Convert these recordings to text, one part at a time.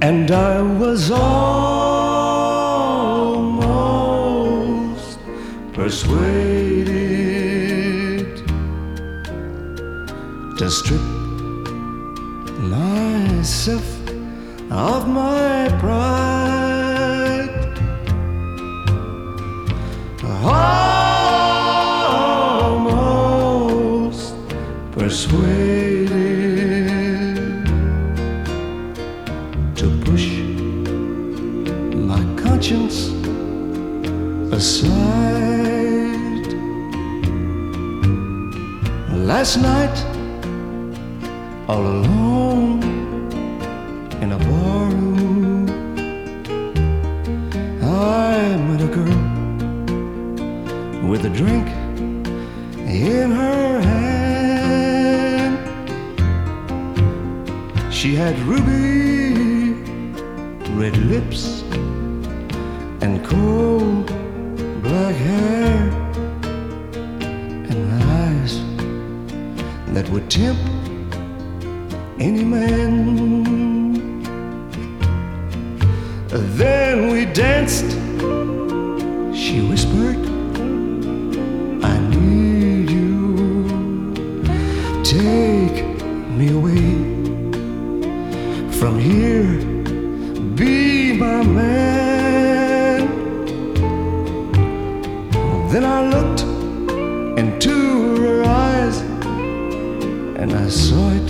and I was almost persuaded to strip myself of my pride. Almost persuaded to push my conscience aside. Last night, all alone in a barroom, I met a girl with a drink in her hand. She had ruby red lips and cold black hair and eyes that would tempt any man. Then we danced. She whispered, I need you. Take me away from here. Be my man. Then I looked into her eyes and I saw it,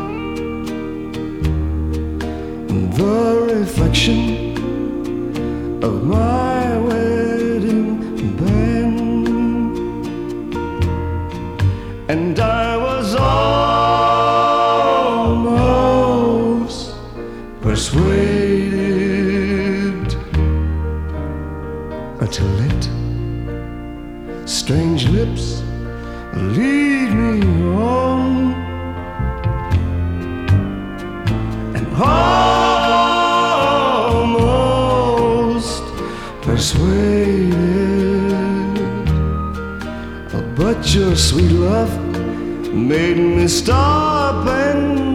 the reflection of my wedding band, and I was almost persuaded to let strange lips lead me on, and almost persuaded, but your sweet love made me stop and